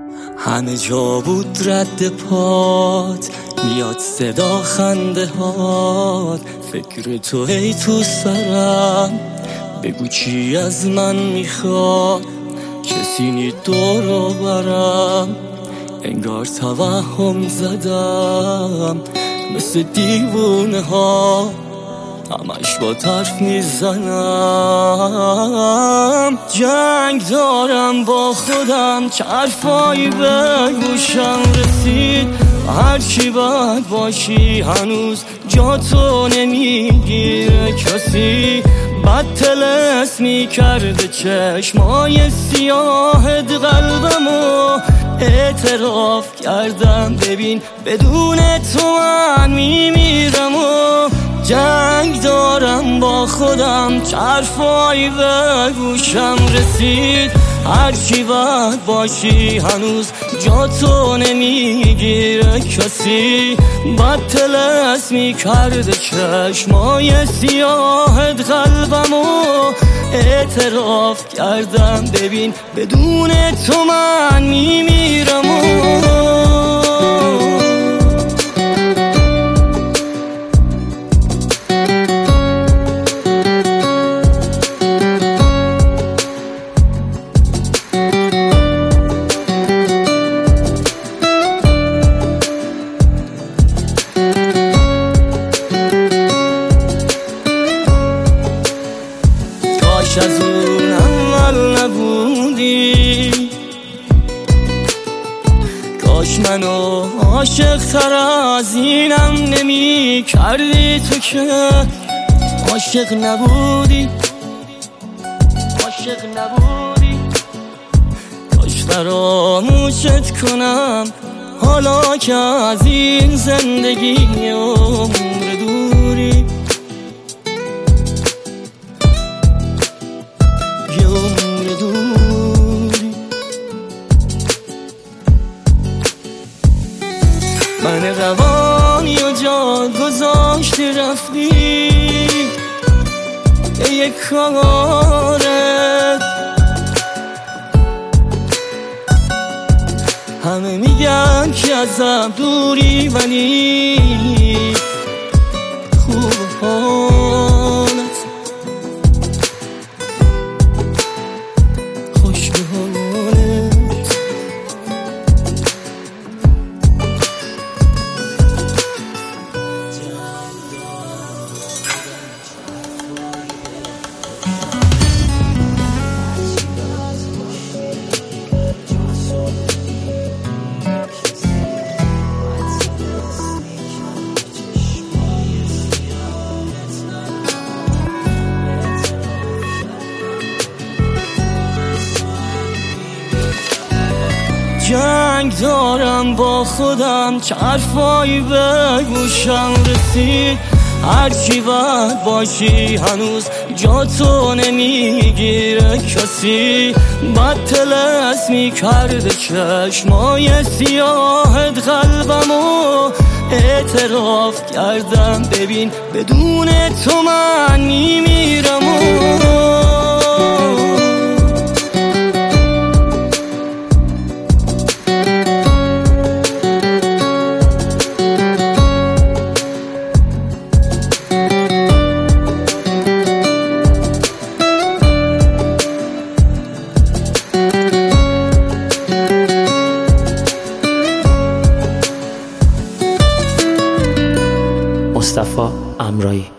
همه جا بود رد پات، میاد صدا خنده هات، فکر تو هی تو سرم، بگو چی از من میخواد، کسی نی دورو برم، انگار توهم زدم مثل دیوونه ها، همش با طرف میزنم. جنگ دارم با خودم، حرفایی به گوشم رسید، هرچی باید باشی هنوز جا تو نمیگیره کسی، بد طلسمی کرده چشمای سیاهت قلبمو، اعتراف کردم ببین بدون تو من میمیرم و جنگ دارم با خودم، حرفایی به گوشم رسید، هرچی باید باشی هنوز جا تو نمیگیره کسی، بد طلسمی کرده چشمای سیاهت قلبمو، اعتراف کردم ببین بدون تو من میمیرم و کاش از اون اول نبودی، کاش منو عاشق تر از اینم نمی کردی، تو که عاشق نبودی، عاشق نبودی، کاش فراموشت کنم حالا که از این زندگی عمر دوری، من روانی و جا گذاشتی رفتی به یک کارت، همه میگن که ازم دوری ولی خوب حالت خوش به حالت. جنگ دارم با خودم، حرفایی به گوشم رسید، هرچی باید باشی هنوز جا تو نمیگیره کسی، بد طلسمی کرده چشمای سیاهت قلبمو، اعتراف کردم ببین بدون تو من میمیرم و مصطفی امرایی.